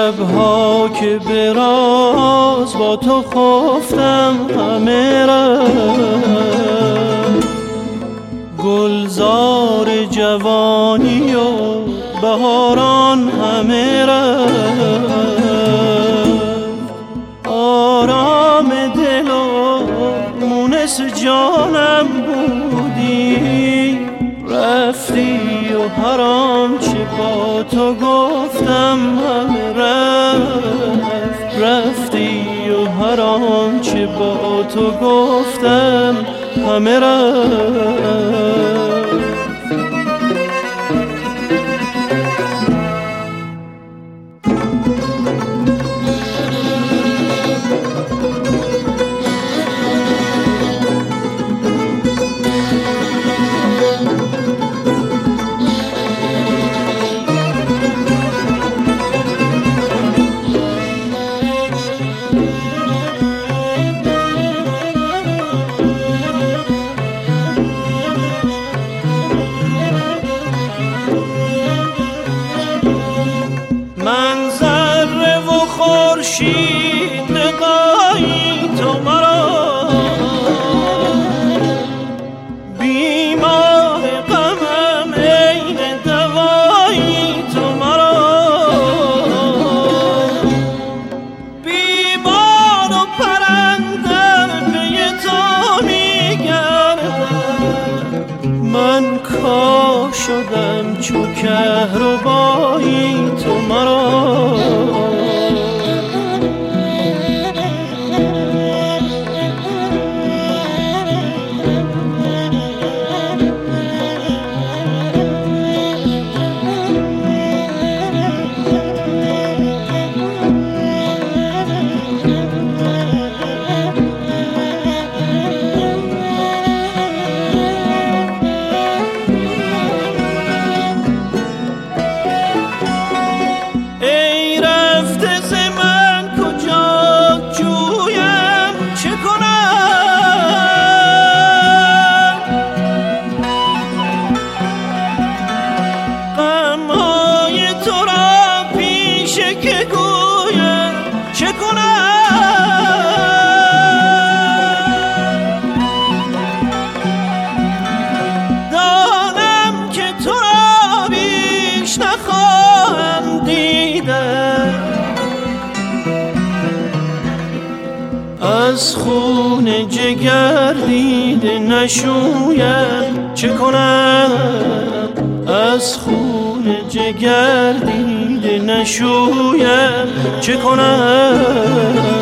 شبها که به راز با تو خفتم همه رفت، گلزار جوانی و بهاران همه رفت. آرام دل و مونس جانم بودی، رفتی و هر آنچه با تو گفتم همه رفت، رفتی و هر آنچه با تو گفتم همه رفت. من ذره و خورشید لقایی تو مرا، بیمار غمم عین دوایی تو مرا، بیمار و پرندر پی تو میگردم، من کاه شدم چو کهربایی تو مرا. از خون جگر دیده نشویم چه کنم، از خون جگر دیده نشویم چه کنم.